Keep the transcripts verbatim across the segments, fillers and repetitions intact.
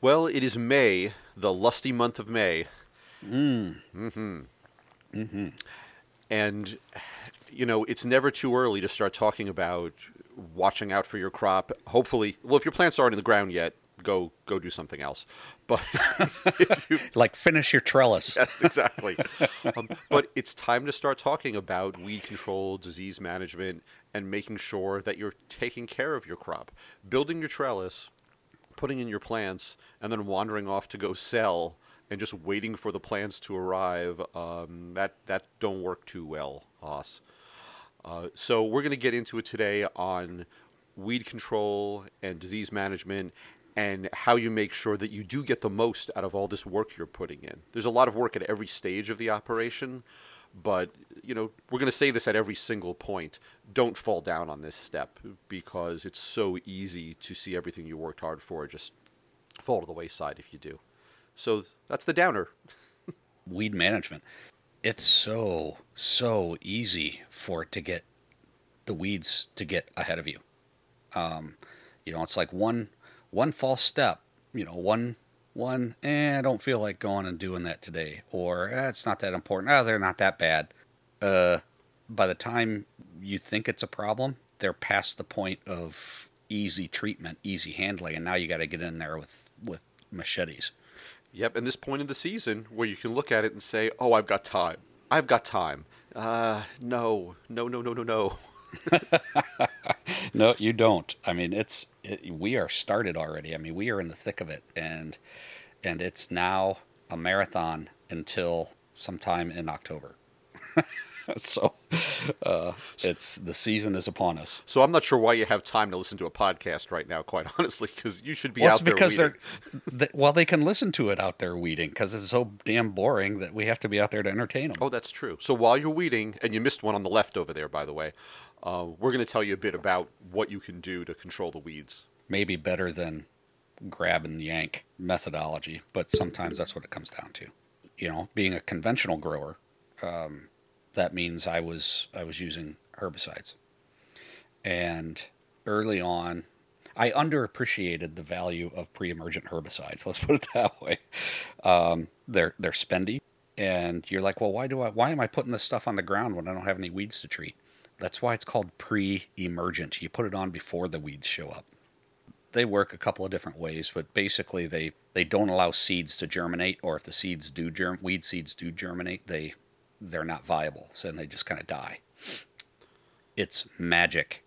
Well, it is May, the lusty month of May. Mm. hmm Mm-hmm. And, you know, it's never too early to start talking about watching out for your crop. Hopefully, well, if your plants aren't in the ground yet, go go do something else. But if you, Like finish your trellis. yes, exactly. Um, but it's time to start talking about weed control, disease management, and making sure that you're taking care of your crop. Building your trellis, putting in your plants, and then wandering off to go sell and just waiting for the plants to arrive, um, that that don't work too well, Haas. Uh, so we're going to get into it today on weed control and disease management and how you make sure that you do get the most out of all this work you're putting in. There's a lot of work at every stage of the operation, but you know, we're going to say this at every single point. Don't fall down on this step because it's so easy to see everything you worked hard for just fall to the wayside if you do. So that's the downer. Weed management. It's so, so easy for it to get the weeds to get ahead of you. Um, you know, it's like one one false step, you know, one one eh, I don't feel like going and doing that today, or eh, it's not that important. Oh, they're not that bad. Uh, by the time you think it's a problem, they're past the point of easy treatment, easy handling, and now you got to get in there with with machetes. Yep, and this point in the season where you can look at it and say, "Oh, I've got time. I've got time." Uh, no, no, no, no, no, no. No, you don't. I mean, it's it, we are started already. I mean, we are in the thick of it, and and it's now a marathon until sometime in October. So, uh, it's the season is upon us. So I'm not sure why you have time to listen to a podcast right now, quite honestly, because you should be Well, it's out there because weeding. they're they, well, they can listen to it out there weeding because it's so damn boring that we have to be out there to entertain them. Oh, that's true. So while you're weeding, and you missed one on the left over there, by the way, uh, we're going to tell you a bit about what you can do to control the weeds. Maybe better than grab and yank methodology, but sometimes that's what it comes down to. You know, being a conventional grower, um, that means I was I was using herbicides, and early on, I underappreciated the value of pre-emergent herbicides. Let's put it that way. Um, they're they're spendy, and you're like, well, why do I? Why am I putting this stuff on the ground when I don't have any weeds to treat? That's why it's called pre-emergent. You put it on before the weeds show up. They work a couple of different ways, but basically they, they don't allow seeds to germinate, or if the seeds do germ, weed seeds do germinate, they they're not viable, so then they just kind of die. It's magic.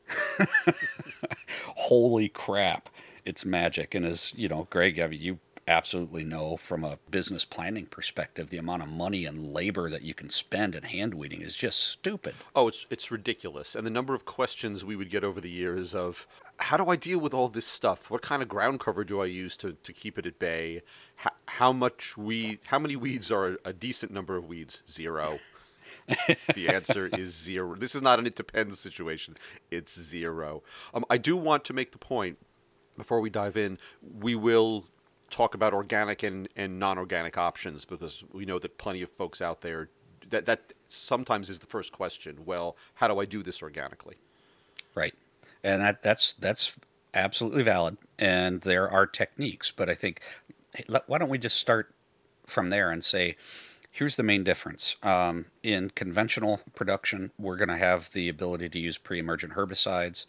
Holy crap, it's magic. And as you know, Greg, I mean, you absolutely know from a business planning perspective, the amount of money and labor that you can spend in hand weeding is just stupid. Oh, it's it's ridiculous. And the number of questions we would get over the years of how do I deal with all this stuff? What kind of ground cover do I use to, to keep it at bay? How, how much weed, how many weeds are a decent number of weeds? Zero. The answer is zero. This is not an it depends situation. It's zero. Um, I do want to make the point before we dive in. We will talk about organic and, and non-organic options because we know that plenty of folks out there that that sometimes is the first question. Well, how do I do this organically? Right. And that, that's that's absolutely valid. And there are techniques, but I think hey, let, why don't we just start from there and say, here's the main difference. Um, in conventional production, we're going to have the ability to use pre-emergent herbicides.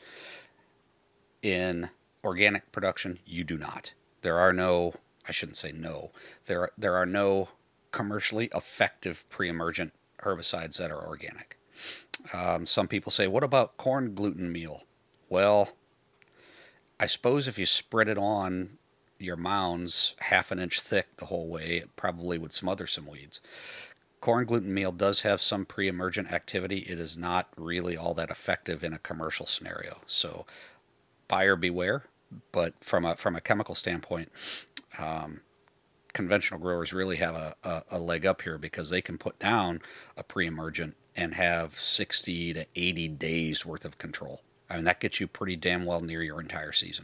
In organic production, you do not. There are no, I shouldn't say no, there are, there are no commercially effective pre-emergent herbicides that are organic. Um, some people say, what about corn gluten meal? Well, I suppose if you spread it on your mounds half an inch thick the whole way, it probably would smother some weeds. Corn gluten meal does have some pre-emergent activity. It is not really all that effective in a commercial scenario. So buyer beware. But from a from a chemical standpoint, um, conventional growers really have a, a, a leg up here because they can put down a pre-emergent and have sixty to eighty days worth of control. I mean, that gets you pretty damn well near your entire season.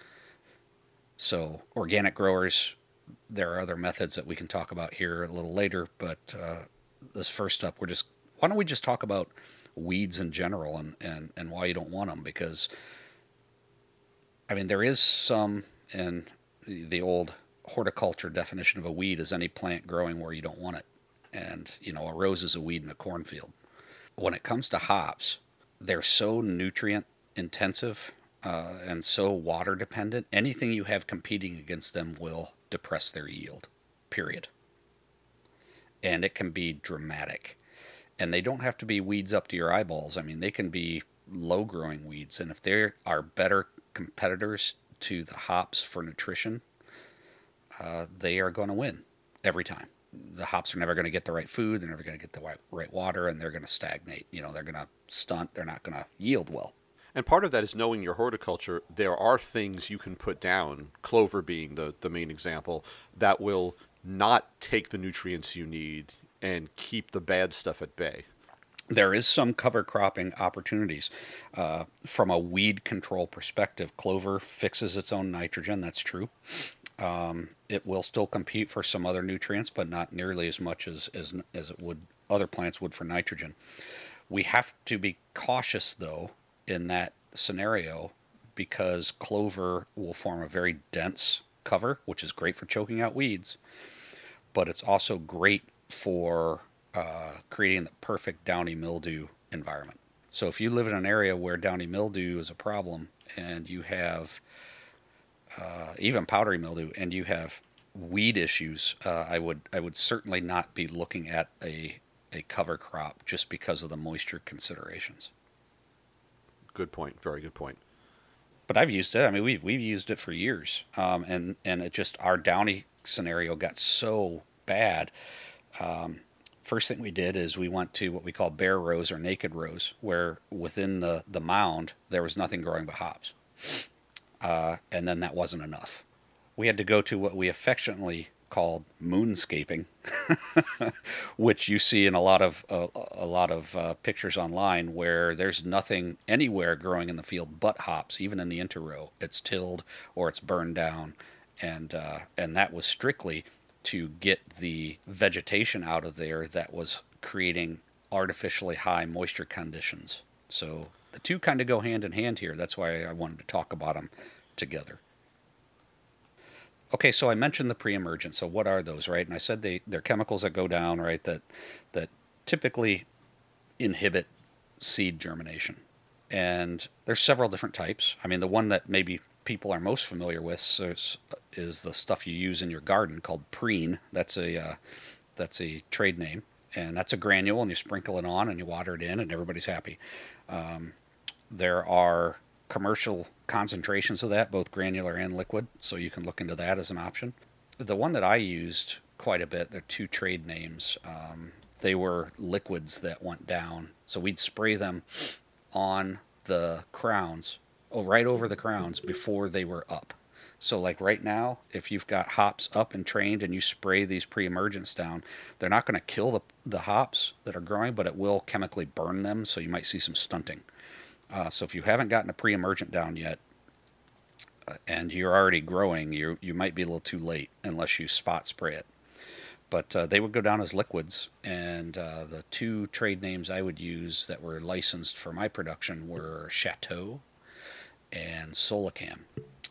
So organic growers, there are other methods that we can talk about here a little later, but uh, this first up, we're just, why don't we just talk about weeds in general and, and, and why you don't want them? Because, I mean, there is some in the old horticulture definition of a weed is any plant growing where you don't want it. And, you know, a rose is a weed in a cornfield. When it comes to hops, they're so nutrient intensive uh, and so water dependent. Anything you have competing against them will depress their yield, period. And it can be dramatic. And they don't have to be weeds up to your eyeballs. I mean, they can be low growing weeds. And if they are better competitors to the hops for nutrition, uh, they are going to win every time. The hops are never going to get the right food. They're never going to get the right, right water, and they're going to stagnate. You know, they're going to stunt. They're not going to yield well. And part of that is knowing your horticulture. There are things you can put down, clover being the, the main example, that will not take the nutrients you need and keep the bad stuff at bay. There is some cover cropping opportunities. Uh, from a weed control perspective, clover fixes its own nitrogen. That's true. Um, it will still compete for some other nutrients, but not nearly as much as, as, as it would other plants would for nitrogen. We have to be cautious, though, in that scenario because clover will form a very dense cover, which is great for choking out weeds, but it's also great for uh, creating the perfect downy mildew environment. So if you live in an area where downy mildew is a problem and you have uh, even powdery mildew and you have weed issues, uh, I would I would certainly not be looking at a a cover crop just because of the moisture considerations. Good point. Very good point. But I've used it. I mean, we've we've used it for years, um, and and it just our downy scenario got so bad. Um, first thing we did is we went to what we call bare rows or naked rows, where within the the mound there was nothing growing but hops, uh, and then that wasn't enough. We had to go to what we affectionately called moonscaping, which you see in a lot of uh, a lot of uh, pictures online, where there's nothing anywhere growing in the field but hops, even in the interrow. It's tilled or it's burned down, and uh, and that was strictly to get the vegetation out of there that was creating artificially high moisture conditions. So the two kind of go hand in hand here. That's why I wanted to talk about them together. Okay, so I mentioned the pre-emergent. So what are those, right? And I said they, they're chemicals that go down, right, that that typically inhibit seed germination. And there's several different types. I mean, the one that maybe people are most familiar with is, is the stuff you use in your garden called Preen. That's a uh, that's a trade name, and that's a granule, and you sprinkle it on, and you water it in, and everybody's happy. Um, there are commercial concentrations of that, both granular and liquid, so you can look into that as an option. The one that I used quite a bit, they're two trade names. Um, they were liquids that went down, so we'd spray them on the crowns, oh, right over the crowns before they were up. So like right now, if you've got hops up and trained and you spray these pre-emergents down, they're not going to kill the, the hops that are growing, but it will chemically burn them, so you might see some stunting. Uh, so if you haven't gotten a pre-emergent down yet, uh, and you're already growing, you you might be a little too late unless you spot spray it. But uh, they would go down as liquids, and uh, the two trade names I would use that were licensed for my production were Chateau and Solicam.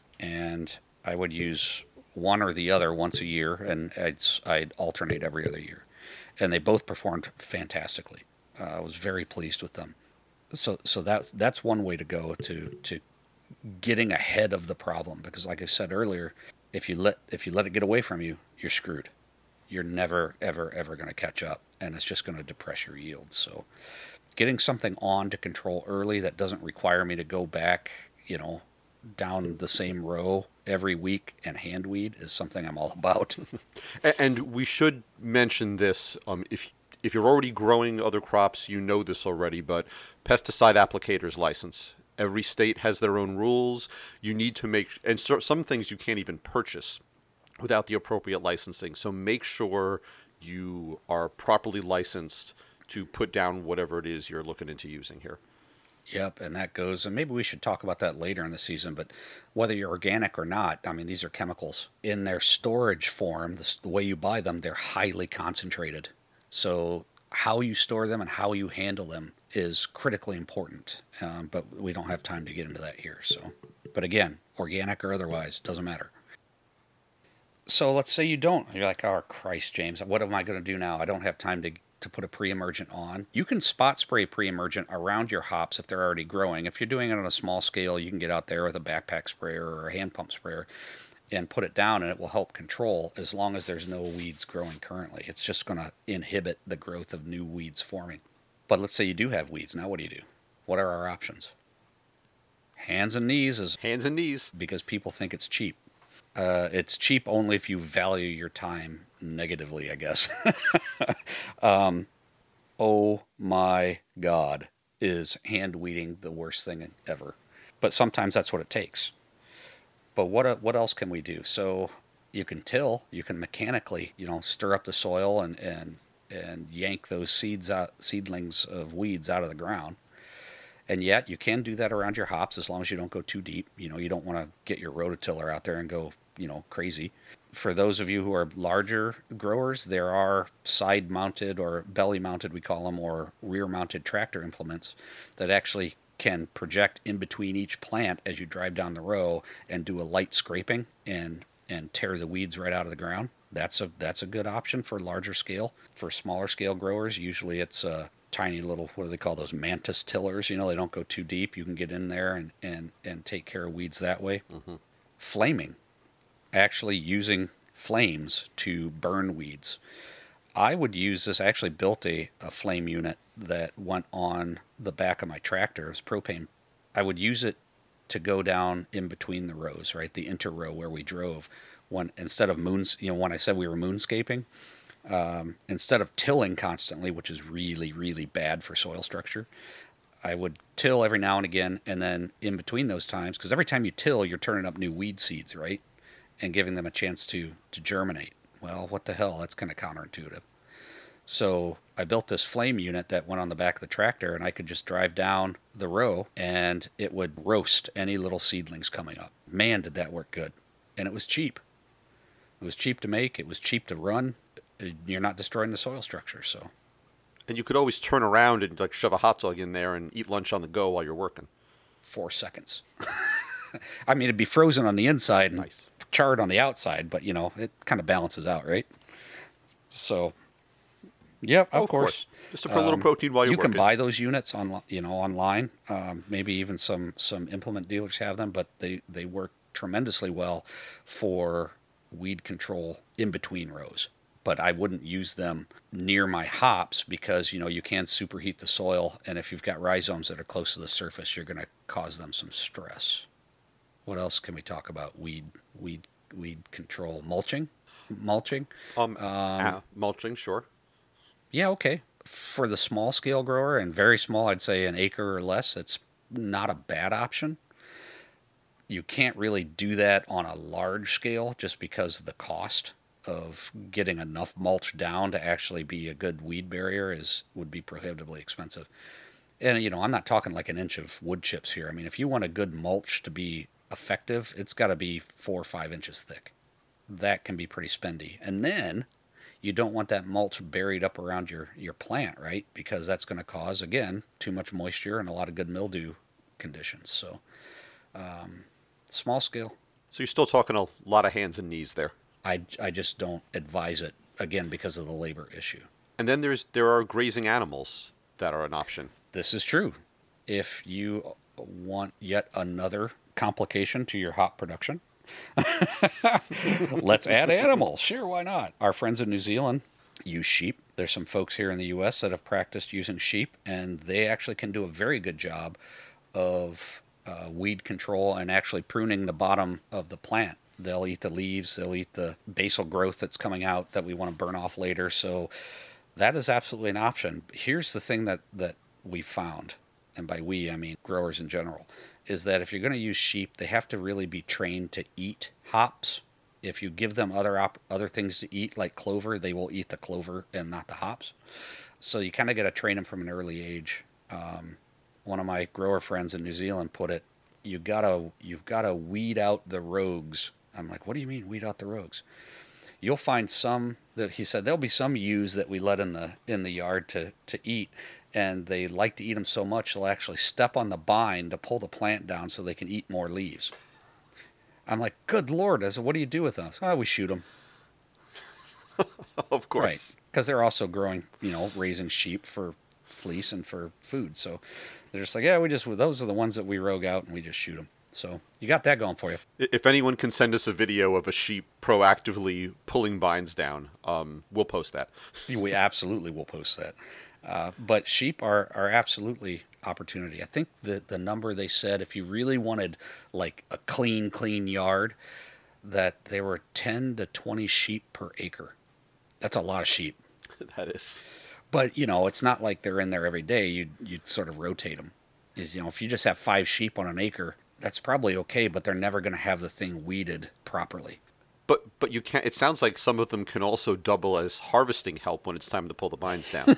And I would use one or the other once a year, and I'd, I'd alternate every other year. And they both performed fantastically. Uh, I was very pleased with them. So so that's that's one way to go to to getting ahead of the problem, because like I said earlier, if you let if you let it get away from you, you're screwed. You're never ever ever going to catch up, and it's just going to depress your yield. So getting something on to control early that doesn't require me to go back, you know, down the same row every week and hand weed is something I'm all about. And we should mention this, um, if If you're already growing other crops, you know this already, but pesticide applicators license. Every state has their own rules. You need to make, and so, some things you can't even purchase without the appropriate licensing. So make sure you are properly licensed to put down whatever it is you're looking into using here. Yep, and that goes, and maybe we should talk about that later in the season, but whether you're organic or not, I mean, these are chemicals. In their storage form, the, the way you buy them, they're highly concentrated. So how you store them and how you handle them is critically important, um, but we don't have time to get into that here. So, but again, organic or otherwise, doesn't matter. So let's say you don't. You're like, oh, Christ, James, what am I going to do now? I don't have time to, to put a pre-emergent on. You can spot spray pre-emergent around your hops if they're already growing. If you're doing it on a small scale, you can get out there with a backpack sprayer or a hand pump sprayer and put it down, and it will help control as long as there's no weeds growing currently. It's just going to inhibit the growth of new weeds forming. But let's say you do have weeds. Now what do you do? What are our options? Hands and knees is Hands and knees. because people think it's cheap. Uh, it's cheap only if you value your time negatively, I guess. um, oh my God, is hand weeding the worst thing ever? But sometimes that's what it takes. But what what else can we do? So you can till, you can mechanically, you know, stir up the soil and and and yank those seeds out, seedlings of weeds out of the ground. And yet you can do that around your hops as long as you don't go too deep. You know, you don't want to get your rototiller out there and go, you know, crazy. For those of you who are larger growers, there are side mounted or belly mounted, we call them, or rear mounted tractor implements that actually can project in between each plant as you drive down the row and do a light scraping and and tear the weeds right out of the ground. That's a that's a good option for larger scale. For smaller scale growers, usually it's a tiny little, what do they call those, mantis tillers. You know, they don't go too deep. You can get in there and and and take care of weeds that way. Mm-hmm. Flaming, actually using flames to burn weeds. I would use this. I actually built a, a flame unit that went on the back of my tractor. It was propane. I would use it to go down in between the rows, right? The inter row where we drove. When instead of moons, you know, when I said we were moonscaping, um, instead of tilling constantly, which is really, really bad for soil structure, I would till every now and again, and then in between those times, because every time you till, you're turning up new weed seeds, right? And giving them a chance to to germinate. Well, what the hell? That's kind of counterintuitive. So I built this flame unit that went on the back of the tractor, and I could just drive down the row, and it would roast any little seedlings coming up. Man, did that work good. And it was cheap. It was cheap to make. It was cheap to run. You're not destroying the soil structure, so. And you could always turn around and like shove a hot dog in there and eat lunch on the go while you're working. Four seconds. I mean, it'd be frozen on the inside and Nice. charred on the outside, but, you know, it kind of balances out, right? So, yeah, of, Oh, of course. course. Just to put a little protein while you're you working. can buy those units on, you know, online. Um, maybe even some some implement dealers have them, but they, they work tremendously well for weed control in between rows. But I wouldn't use them near my hops because, you know, you can superheat the soil, and if you've got rhizomes that are close to the surface, you're going to cause them some stress. What else can we talk about? Weed, weed, weed control, mulching, mulching. Um, uh, mulching, sure. Yeah, okay. For the small scale grower and very small, I'd say an acre or less, it's not a bad option. You can't really do that on a large scale just because the cost of getting enough mulch down to actually be a good weed barrier is would be prohibitively expensive. And, you know, I'm not talking like an inch of wood chips here. I mean, if you want a good mulch to be effective, it's got to be four or five inches thick. That can be pretty spendy. And then you don't want that mulch buried up around your, your plant, right? Because that's going to cause, again, too much moisture and a lot of good mildew conditions. So, um, small scale. So you're still talking a lot of hands and knees there. I, I just don't advise it, again, because of the labor issue. And then there's there are grazing animals that are an option. This is true. If you want yet another complication to your hop production, let's add animals. Sure, why not? Our friends in New Zealand use sheep. There's some folks here in the U S that have practiced using sheep, and they actually can do a very good job of uh, weed control and actually pruning the bottom of the plant. They'll eat the leaves, they'll eat the basal growth that's coming out that we want to burn off later. So that is absolutely an option. Here's the thing that, that we found, and by we, I mean growers in general, is that if you're going to use sheep, they have to really be trained to eat hops. If you give them other op- other things to eat, like clover, they will eat the clover and not the hops. So you kind of got to train them from an early age. Um, one of my grower friends in New Zealand put it, you gotta, you've got to weed out the rogues. I'm like, what do you mean weed out the rogues? You'll find some that he said there'll be some ewes that we let in the in the yard to, to eat, and they like to eat them so much they'll actually step on the bind to pull the plant down so they can eat more leaves. I'm like, good Lord! I said, what do you do with us? Oh, we shoot them. Of Right. course. Because they're also growing, you know, raising sheep for fleece and for food. So they're just like, yeah, we just, those are the ones that we rogue out and we just shoot them. So you got that going for you. I- If anyone can send us a video of a sheep proactively pulling vines down, um, we'll post that. We absolutely will post that. Uh, but sheep are, are absolutely opportunity. I think the, the number they said, if you really wanted like a clean, clean yard, that there were ten to twenty sheep per acre. That's a lot of sheep. That is. But, you know, it's not like they're in there every day. You you sort of rotate them. Is, you know, if you just have five sheep on an acre, that's probably okay, but they're never going to have the thing weeded properly. But but you can't. It sounds like some of them can also double as harvesting help when it's time to pull the vines down.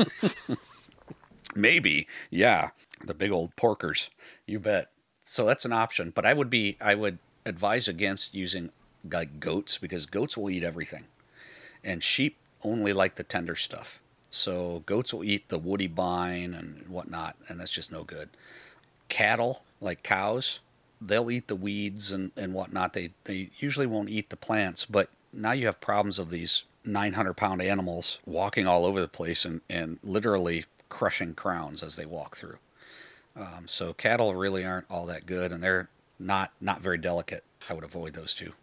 Maybe, yeah, the big old porkers. You bet. So that's an option, but I would be I would advise against using like goats because goats will eat everything, and sheep only like the tender stuff. So goats will eat the woody vine and whatnot, and that's just no good. Cattle, like cows, they'll eat the weeds and, and whatnot. They they usually won't eat the plants, but now you have problems of these nine hundred pound animals walking all over the place and, and literally crushing crowns as they walk through. Um, so cattle really aren't all that good, and they're not not very delicate. I would avoid those two.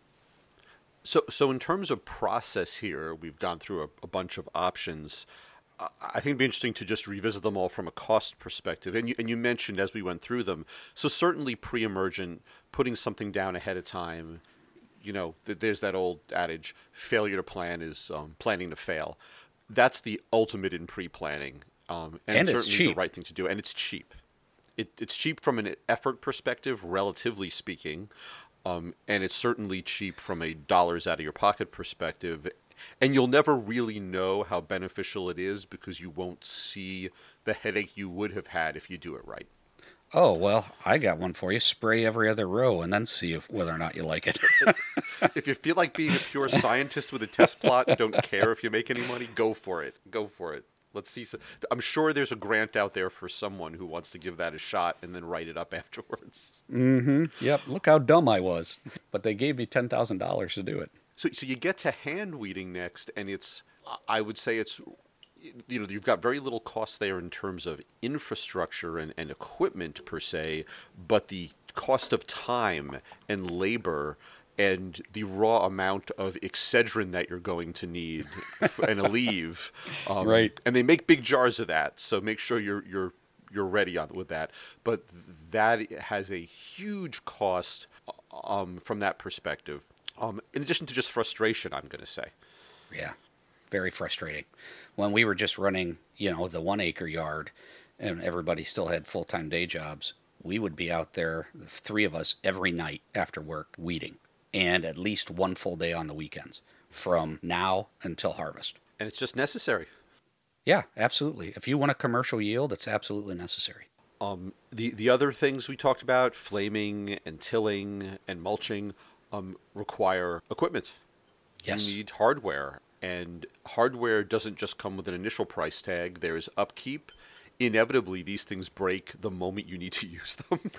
So so in terms of process here, we've gone through a, a bunch of options. I I think it'd be interesting to just revisit them all from a cost perspective. And you, and you mentioned as we went through them, so certainly pre-emergent, putting something down ahead of time, you know, th- there's that old adage, failure to plan is um, planning to fail. That's the ultimate in pre-planning, um, and And it's certainly the cheap. right thing to do. And it's cheap. It, it's cheap from an effort perspective, relatively speaking, um, and it's certainly cheap from a dollars out of your pocket perspective. And you'll never really know how beneficial it is because you won't see the headache you would have had if you do it right. Oh well, I got one for you. Spray every other row, and then see if whether or not you like it. If you feel like being a pure scientist with a test plot and don't care if you make any money, go for it. Go for it. Let's see. Some, I'm sure there's a grant out there for someone who wants to give that a shot and then write it up afterwards. Mm-hmm. Yep. Look how dumb I was, but they gave me ten thousand dollars to do it. So, so you get to hand weeding next, and it's, I would say it's, you know, you've got very little cost there in terms of infrastructure and, and equipment per se, but the cost of time and labor and the raw amount of Excedrin that you're going to need f- and Aleve, um, Right. and they make big jars of that, so make sure you're you're you're ready on with that. But that has a huge cost um, from that perspective. Um, in addition to just frustration, I'm going to say. Yeah. Very frustrating. When we were just running, you know, the one acre yard, and everybody still had full time day jobs, we would be out there, the three of us, every night after work weeding, and at least one full day on the weekends from now until harvest. And it's just necessary. Yeah, absolutely. If you want a commercial yield, it's absolutely necessary. Um, the the other things we talked about, flaming and tilling and mulching, um, require equipment. Yes. You need hardware, and hardware doesn't just come with an initial price tag. There's upkeep. Inevitably, these things break the moment you need to use them.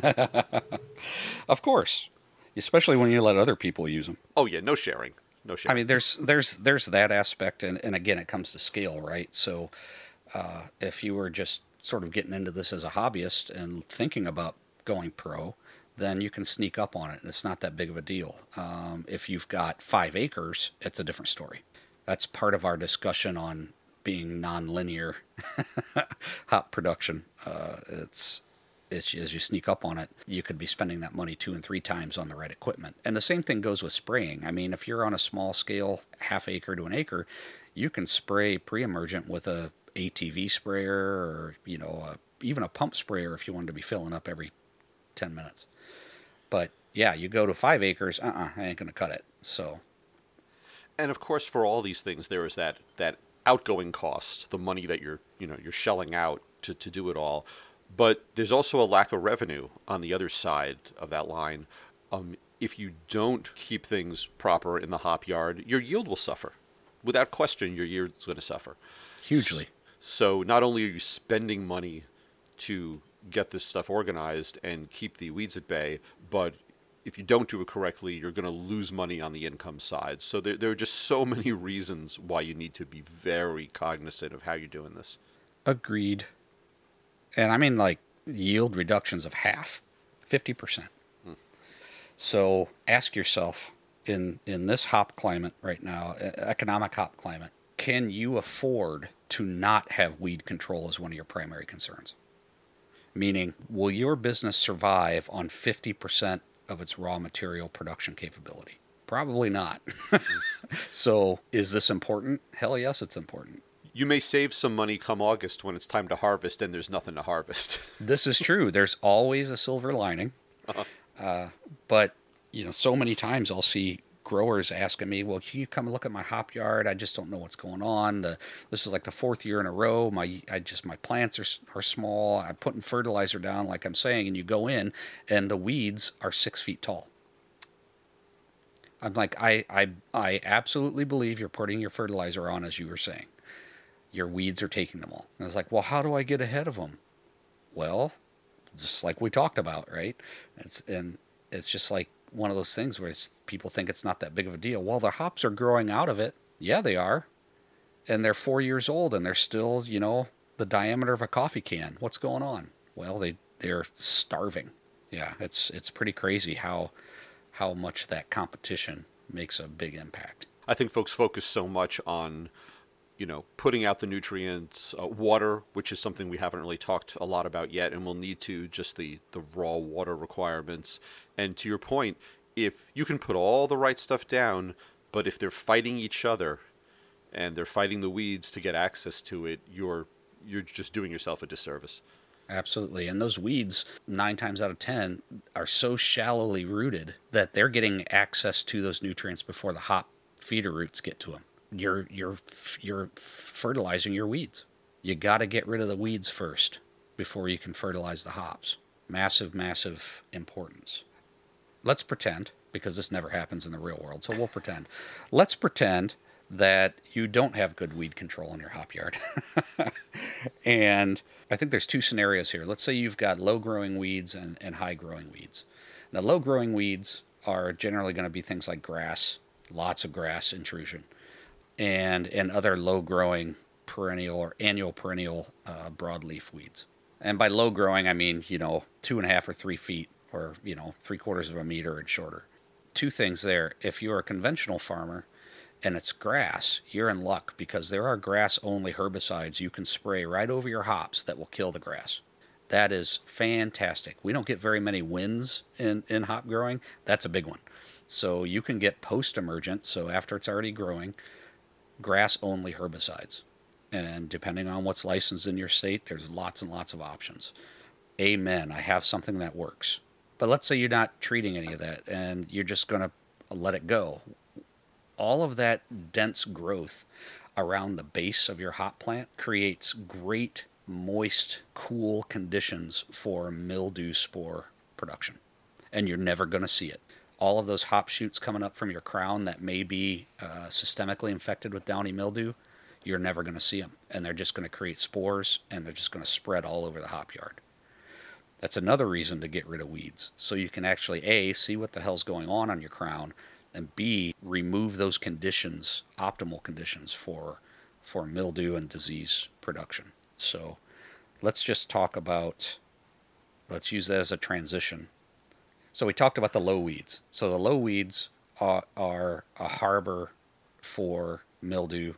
Of course. Especially when you let other people use them. Oh yeah, no sharing, no I sharing. mean, there's there's there's that aspect, and, and again, it comes to scale, right? So, uh, if you were just sort of getting into this as a hobbyist and thinking about going pro, then you can sneak up on it, and it's not that big of a deal. Um, if you've got five acres, it's a different story. That's part of our discussion on being non-linear hop production. Uh, it's it's as you sneak up on it, you could be spending that money two and three times on the right equipment. And the same thing goes with spraying. I mean, if you're on a small scale, half acre to an acre, you can spray pre-emergent with a A T V sprayer or, you know, a, even a pump sprayer if you wanted to be filling up every ten minutes. But yeah, you go to five acres, uh-uh, I ain't going to cut it. So, And of course, for all these things, there is that that outgoing cost, the money that you're you know you're shelling out to, to do it all. But there's also a lack of revenue on the other side of that line. Um, if you don't keep things proper in the hop yard, your yield will suffer. Without question, your yield's going to suffer. hugely. So not only are you spending money to get this stuff organized and keep the weeds at bay, but if you don't do it correctly, you're going to lose money on the income side. So there, there are just so many reasons why you need to be very cognizant of how you're doing this. Agreed. And I mean, like, yield reductions of half, fifty percent. Hmm. So ask yourself, in, in this hop climate right now, economic hop climate, can you afford to not have weed control as one of your primary concerns? Meaning, will your business survive on fifty percent of its raw material production capability? Probably not. So is this important? Hell yes, it's important. You may save some money come August when it's time to harvest and there's nothing to harvest. This is true. There's always a silver lining. Uh-huh. Uh, but, you know, so many times I'll see growers asking me, well, can you come look at my hop yard? I just don't know what's going on. The, this is like the fourth year in a row. My I just my plants are, are small. I'm putting fertilizer down, like I'm saying, and you go in and the weeds are six feet tall. I'm like, I, I, I absolutely believe you're putting your fertilizer on, as you were saying. Your weeds are taking them all. And I was like, well, how do I get ahead of them? Well, just like we talked about, right? It's and it's just like one of those things where it's, people think it's not that big of a deal. Well, the hops are growing out of it. Yeah, they are. And they're four years old and they're still, you know, the diameter of a coffee can. What's going on? Well, they, they're starving. Yeah, it's it's pretty crazy how how much that competition makes a big impact. I think folks focus so much on, you know, putting out the nutrients, uh, water, which is something we haven't really talked a lot about yet, and we'll need to, just the, the raw water requirements. And to your point, if you can put all the right stuff down, but if they're fighting each other and they're fighting the weeds to get access to it, you're you're just doing yourself a disservice. Absolutely. And those weeds, nine times out of ten, are so shallowly rooted that they're getting access to those nutrients before the hop feeder roots get to them. You're you're you're fertilizing your weeds. You got to get rid of the weeds first before you can fertilize the hops. Massive, massive importance. Let's pretend, because this never happens in the real world, so we'll pretend. Let's pretend that you don't have good weed control in your hop yard. And I think there's two scenarios here. Let's say you've got low-growing weeds and, and high-growing weeds. Now, low-growing weeds are generally going to be things like grass, lots of grass intrusion, and and other low-growing perennial or annual perennial uh, broadleaf weeds. And by low-growing, I mean, you know, two and a half or three feet or, you know, three quarters of a meter and shorter. Two things there. If you're a conventional farmer and it's grass, you're in luck because there are grass-only herbicides you can spray right over your hops that will kill the grass. That is fantastic. We don't get very many wins in, in hop growing. That's a big one. So you can get post-emergent, so after it's already growing, grass-only herbicides. And depending on what's licensed in your state, there's lots and lots of options. Amen. I have something that works. But let's say you're not treating any of that and you're just going to let it go. All of that dense growth around the base of your hop plant creates great, moist, cool conditions for mildew spore production. And you're never going to see it. All of those hop shoots coming up from your crown that may be uh, systemically infected with downy mildew, you're never going to see them. And they're just going to create spores and they're just going to spread all over the hop yard. That's another reason to get rid of weeds. So you can actually, A, see what the hell's going on on your crown, and B, remove those conditions, optimal conditions for for mildew and disease production. So let's just talk about, let's use that as a transition. So we talked about the low weeds. So the low weeds are, are a harbor for mildew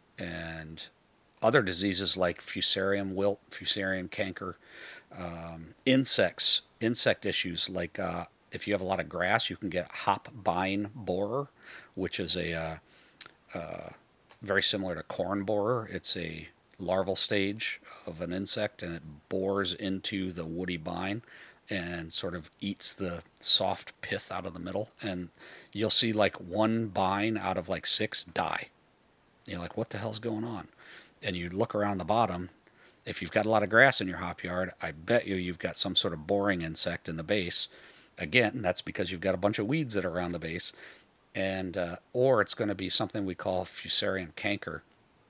and other diseases like fusarium wilt, fusarium canker, um, insects, insect issues like uh, if you have a lot of grass, you can get hop bine borer, which is a uh, uh, very similar to corn borer. It's a larval stage of an insect, and it bores into the woody bine and sort of eats the soft pith out of the middle. And you'll see like one bine out of like six die. You're like, what the hell's going on? And you look around the bottom. If you've got a lot of grass in your hop yard, I bet you you've got some sort of boring insect in the base. Again, that's because you've got a bunch of weeds that are around the base. And uh, or it's going to be something we call fusarium canker,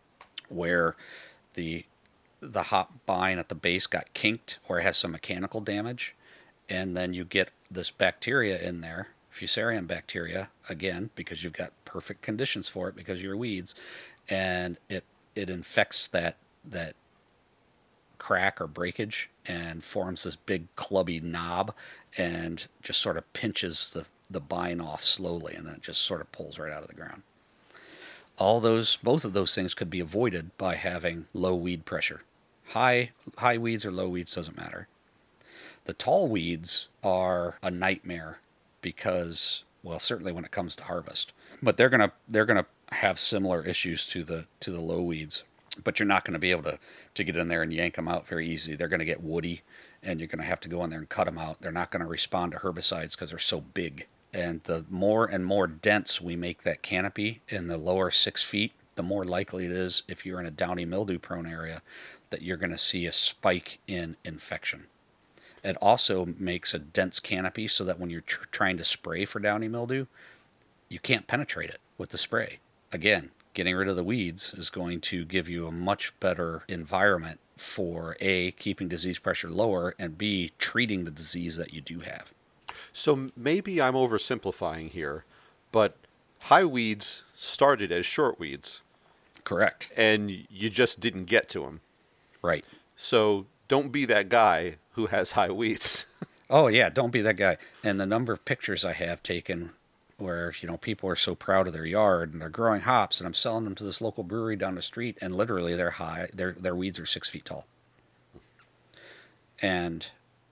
where the the hop bine at the base got kinked or has some mechanical damage, and then you get this bacteria in there, fusarium bacteria, again, because you've got perfect conditions for it because you're weeds, and it it infects that that crack or breakage and forms this big clubby knob and just sort of pinches the, the bine off slowly, and then it just sort of pulls right out of the ground. All those, both of those things could be avoided by having low weed pressure. High, high weeds or low weeds doesn't matter. The tall weeds are a nightmare because, well, certainly when it comes to harvest, but they're gonna they're gonna have similar issues to the to the low weeds. But you're not going to be able to to get in there and yank them out very easy. They're going to get woody, and you're going to have to go in there and cut them out. They're not going to respond to herbicides because they're so big. And the more and more dense we make that canopy in the lower six feet, the more likely it is, if you're in a downy mildew prone area, that you're going to see a spike in infection. It also makes a dense canopy so that when you're tr- trying to spray for downy mildew, you can't penetrate it with the spray. Again, getting rid of the weeds is going to give you a much better environment for A, keeping disease pressure lower, and B, treating the disease that you do have. So maybe I'm oversimplifying here, but high weeds started as short weeds. Correct. And you just didn't get to them. Right. So don't be that guy who has high weeds. Oh, yeah, don't be that guy. And the number of pictures I have taken where, you know, people are so proud of their yard and they're growing hops, and I'm selling them to this local brewery down the street, and literally they're high, their their weeds are six feet tall. And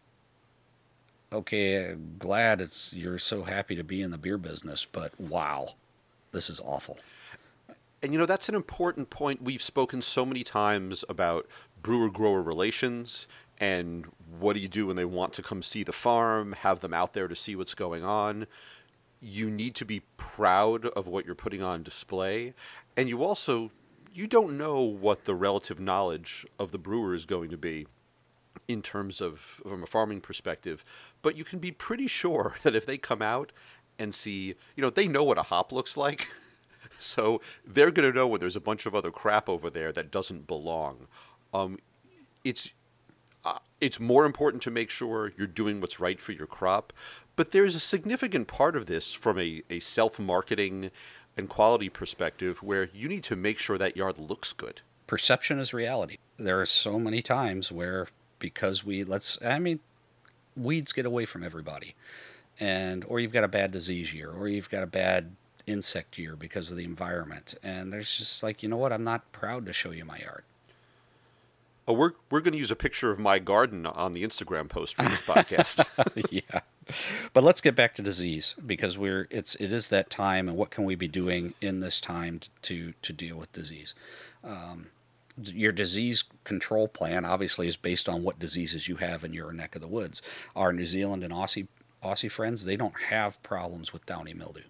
okay, glad it's you're so happy to be in the beer business, but wow, this is awful. And you know, that's an important point. We've spoken so many times about brewer-grower relations and what do you do when they want to come see the farm, have them out there to see what's going on. You need to be proud of what you're putting on display. And you also, you don't know what the relative knowledge of the brewer is going to be in terms of, from a farming perspective. But you can be pretty sure that if they come out and see, you know, they know what a hop looks like. So they're going to know when there's a bunch of other crap over there that doesn't belong. Um, it's uh, it's more important to make sure you're doing what's right for your crop. But there's a significant part of this from a, a self-marketing and quality perspective where you need to make sure that yard looks good. Perception is reality. There are so many times where, because we, let's, I mean, weeds get away from everybody. And, or you've got a bad disease year, or you've got a bad insect year because of the environment. And there's just like, you know what, I'm not proud to show you my yard. Oh, we're we're going to use a picture of my garden on the Instagram post for this podcast. Yeah. But let's get back to disease, because we're it's it is that time, and what can we be doing in this time to to deal with disease? Um, your disease control plan obviously is based on what diseases you have in your neck of the woods. Our New Zealand and Aussie Aussie friends, they don't have problems with downy mildew,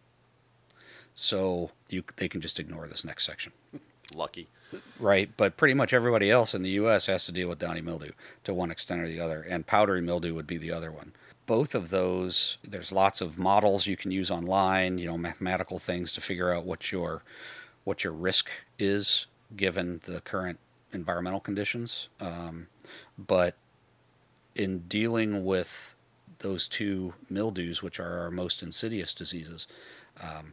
so you they can just ignore this next section. Lucky. Right, but pretty much everybody else in the U S has to deal with downy mildew to one extent or the other, and powdery mildew would be the other one. Both of those, there's lots of models you can use online, you know, mathematical things to figure out what your what your risk is given the current environmental conditions. Um, but in dealing with those two mildews, which are our most insidious diseases, um,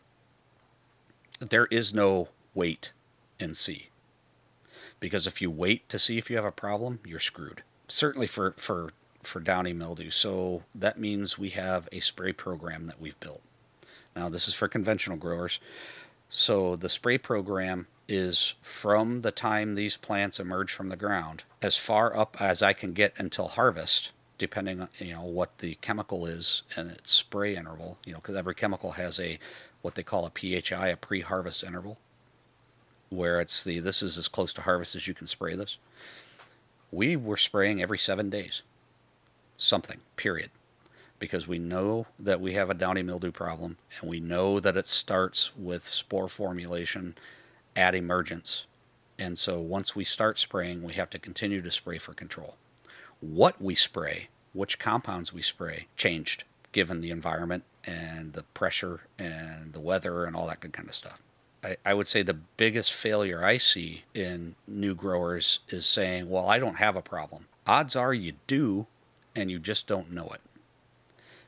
there is no wait and see. Because if you wait to see if you have a problem, you're screwed. Certainly for, for, for downy mildew. So that means we have a spray program that we've built. Now, this is for conventional growers. So the spray program is from the time these plants emerge from the ground, as far up as I can get until harvest, depending on, you know, what the chemical is and its spray interval, you know, because every chemical has a, what they call a P H I, a pre-harvest interval, where it's the, this is as close to harvest as you can spray this. We were spraying every seven days. Something, period. Because we know that we have a downy mildew problem, and we know that it starts with spore formulation at emergence. And so once we start spraying, we have to continue to spray for control. What we spray, which compounds we spray, changed given the environment and the pressure and the weather and all that good kind of stuff. I would say the biggest failure I see in new growers is saying, well, I don't have a problem. Odds are you do, and you just don't know it.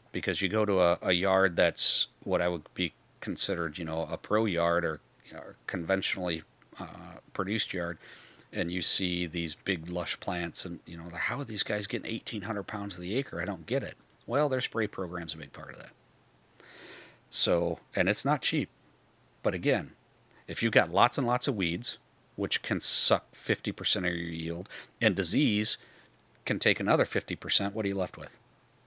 because you go to a, a yard that's what I would be considered, you know, a pro yard or, or conventionally uh, produced yard, and you see these big lush plants, and you know, how are these guys getting eighteen hundred pounds of the acre? I don't get it. Well, their spray program's a big part of that. So, and it's not cheap. But again, if you've got lots and lots of weeds, which can suck fifty percent of your yield, and disease can take another fifty percent, what are you left with?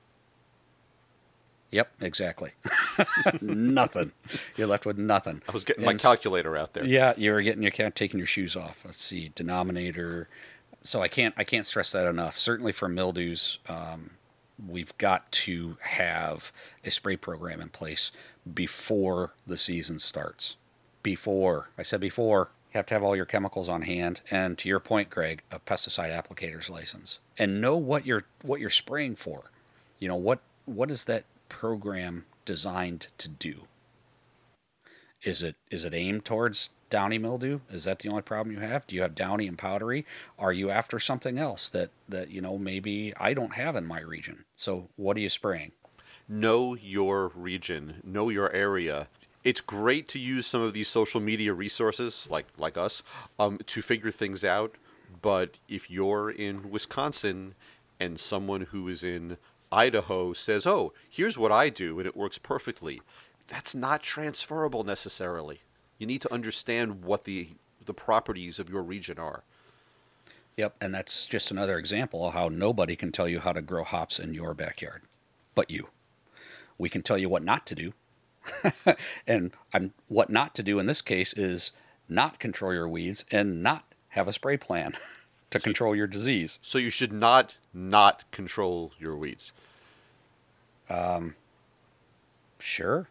Yep, exactly. Nothing. You're left with nothing. I was getting And my calculator out there. Yeah, you're getting your taking your shoes off. Let's see, denominator. So I can't I can't stress that enough. Certainly for mildews, um, we've got to have a spray program in place before the season starts. Before I said before, you have to have all your chemicals on hand, and to your point, Greg, a pesticide applicator's license, and know what you're what you're spraying for. You know what what is that program designed to do? Is it is it aimed towards downy mildew? Is that the only problem you have? Do you have downy and powdery? Are you after something else that, that you know maybe I don't have in my region? So what are you spraying? Know your region, know your area. It's great to use some of these social media resources like like us um, to figure things out. But if you're in Wisconsin and someone who is in Idaho says, "Oh, here's what I do," and it works perfectly, that's not transferable necessarily. You need to understand what the the properties of your region are. Yep, and that's just another example of how nobody can tell you how to grow hops in your backyard, but you. We can tell you what not to do, and I'm, what not to do in this case is not control your weeds and not have a spray plan to control your disease. So you should not not control your weeds. Um, sure.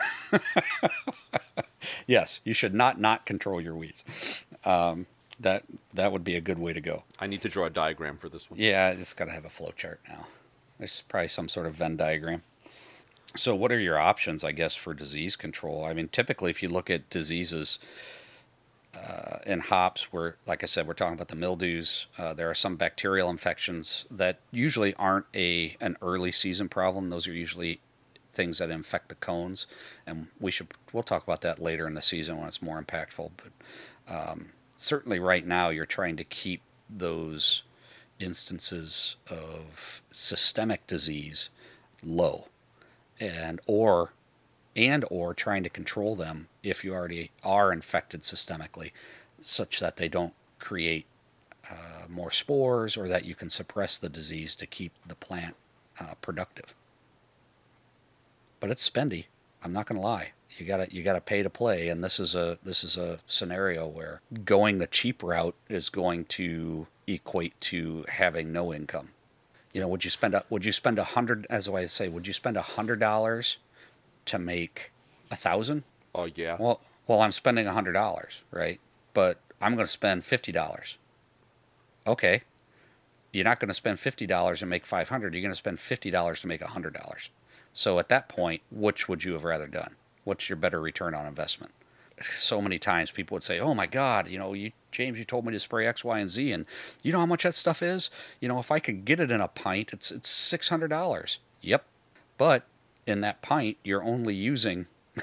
Yes, you should not not control your weeds. Um, that that would be a good way to go. I need to draw a diagram for this one. Yeah, it's got to have a flow chart now. There's probably some sort of Venn diagram. So what are your options, I guess, for disease control? I mean, typically if you look at diseases uh, in hops, where, like I said, we're talking about the mildews. Uh, there are some bacterial infections that usually aren't a an early season problem. Those are usually things that infect the cones, and we should we'll talk about that later in the season when it's more impactful. But um, certainly right now you're trying to keep those instances of systemic disease low, and or and or trying to control them if you already are infected systemically, such that they don't create uh, more spores, or that you can suppress the disease to keep the plant uh, productive. But it's spendy. I'm not going to lie. You gotta you gotta pay to play, and this is a this is a scenario where going the cheap route is going to equate to having no income. You know, would you spend a would you spend a hundred as I say, would you spend a hundred dollars to make a thousand? Oh yeah. Well, well, I'm spending a hundred dollars, right? But I'm going to spend fifty dollars. Okay, you're not going to spend fifty dollars and make five hundred. You're going to spend fifty dollars to make a hundred dollars. So at that point, which would you have rather done? What's your better return on investment? So many times people would say, "Oh my God, you know, you James, you told me to spray X, Y, and Z, and you know how much that stuff is? You know, if I could get it in a pint, it's it's six hundred dollars." Yep, but in that pint, you're only using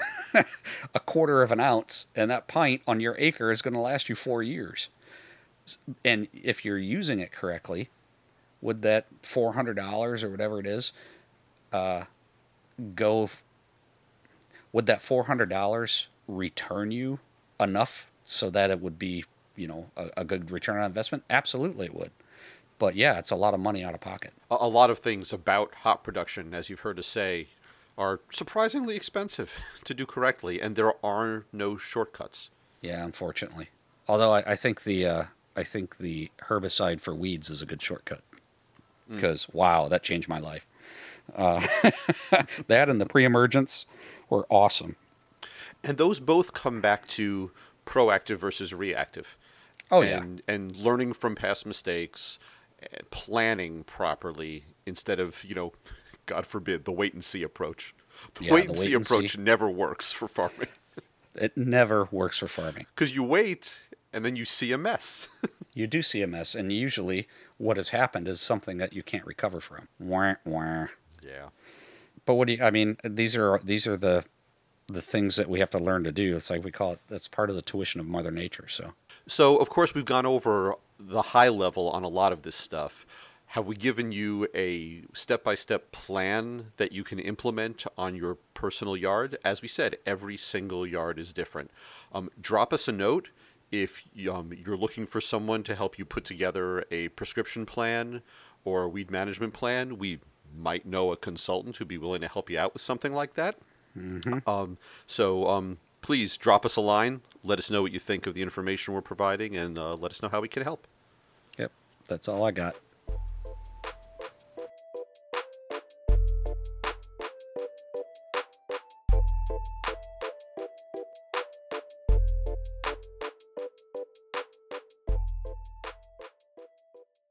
a quarter of an ounce, and that pint on your acre is going to last you four years. And if you're using it correctly, would that four hundred dollars or whatever it is, uh, go? Would that four hundred dollars return you enough so that it would be, you know, a, a good return on investment? Absolutely, it would. But yeah, it's a lot of money out of pocket. A, a lot of things about hop production, as you've heard us say, are surprisingly expensive to do correctly, and there are no shortcuts. Yeah, unfortunately. Although I, I think the uh, I think the herbicide for weeds is a good shortcut, because mm. wow, that changed my life. Uh, that and the pre-emergence were awesome. And those both come back to proactive versus reactive. Oh and, yeah, and learning from past mistakes, planning properly instead of, you know, God forbid, the wait and see approach. The yeah, wait the and wait see and approach see. never works for farming. It never works for farming. Because you wait and then you see a mess. You do see a mess, and usually what has happened is something that you can't recover from. Wah, wah. Yeah. But what do you? I mean, these are these are the the things that we have to learn to do. It's like we call it. That's part of the tuition of Mother Nature. So So, of course, we've gone over the high level on a lot of this stuff. Have we given you a step by step plan that you can implement on your personal yard? As we said, every single yard is different. Um, drop us a note if um, you're looking for someone to help you put together a prescription plan or a weed management plan. We might know a consultant who'd be willing to help you out with something like that. hmm Um, so um, please drop us a line. Let us know what you think of the information we're providing, and uh, let us know how we can help. yep, that's all I got.